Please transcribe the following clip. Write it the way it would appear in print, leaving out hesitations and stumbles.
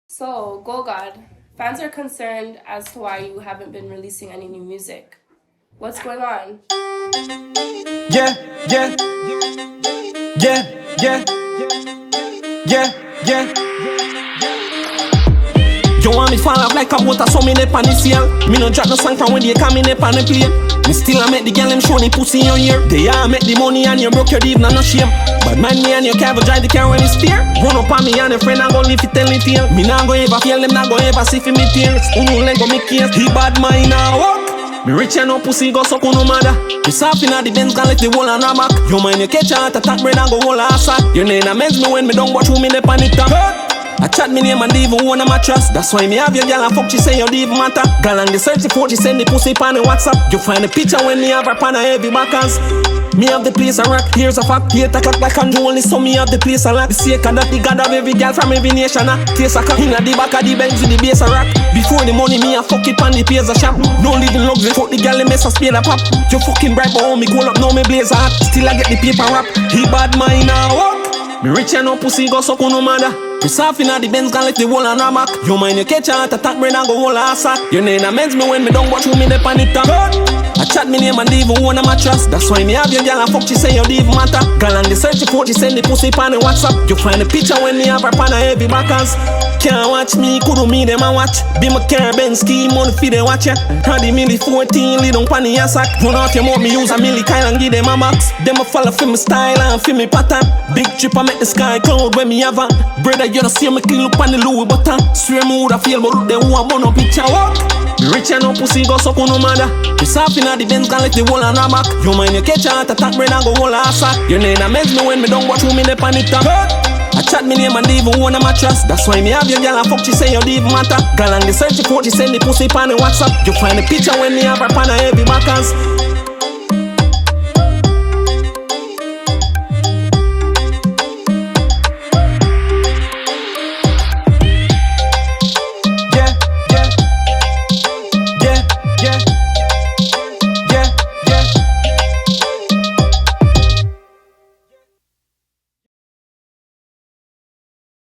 So, Go God, fans are concerned as to why you haven't been releasing any new music. What's going on? Yeah, yeah, yeah, yeah, yeah, yeah. You want me fall off like a water, so me nip on the seal. Me no drop no song from when they come in up on the plane. Me still I make the girl them show the pussy on here. They all make the money and you broke your deep, no shame. But man me and your car drive the car when you steer. Run up on me and your friend and go leave it tell me tale. Me nah go ever feel them, nah go ever see for me tears. Uno leg go me case, he bad mind now walk. Me rich and no pussy go suck on no mother. Me soft inna the Benz can let the whole and a back. You mind you catch a heart attack, bread and go whole a sack. Your name amends me when me don't watch who me dey panic top. I chat me name and they even own a mattress. That's why me have your girl and fuck she say you don't even matter. Girl and the search for she send the pussy pan the WhatsApp. You find the picture when me have her pan a heavy backers. Me have the place a rock, here's a fact. 8 o'clock like I'm only so me have the place a lock. The sake of that the god of every girl from every nation taste a cock inna the back of the Benz with the bass a rock. Before the money me a fuck it pan the pays a shop. No living luxury, fuck the girl the mess a spade a pop. You fucking bright but me call up now me blaze a hot. Still I get the paper wrap. He bad mind now walk. Me rich and no pussy go suck on no mother. Me soft inna the Benz can let the whole and a back. You mind you catch a heart attack, bread and go whole a sack. Your name amends me when me don't watch who me dey panic top. I chat me name and they even own a mattress. That's why me have your girl and fuck she say you don't even matter. Girl and the search for she send the pussy pan the WhatsApp. You find the picture when me have her pan a heavy backers. Can't watch me, couldn't me them a watch. Be my car Benz ski money for the watch ya. Had the milli 14 lead on pan the sack. Run out your mouth me use a milli Kyle and give them a box. Them a follow for me style and for me pattern. Big trip I make the sky cloud when me have a. Brother you don't see me clean look on the Louis Vuitton. Swear me woulda feel but look they want burn up picture walk. Me rich and no pussy go suck on no mother. Me soft inna the Benz can let the whole and a back. You mind you catch a heart attack bread and go whole a sack. Your name amends me when me don't watch who me dey panic top. I chat me name and they even own a mattress. That's why me have your girl and fuck she say you don't even matter. Girl and the search for she send the pussy pan the WhatsApp. You find the picture when me have her pan a heavy backers.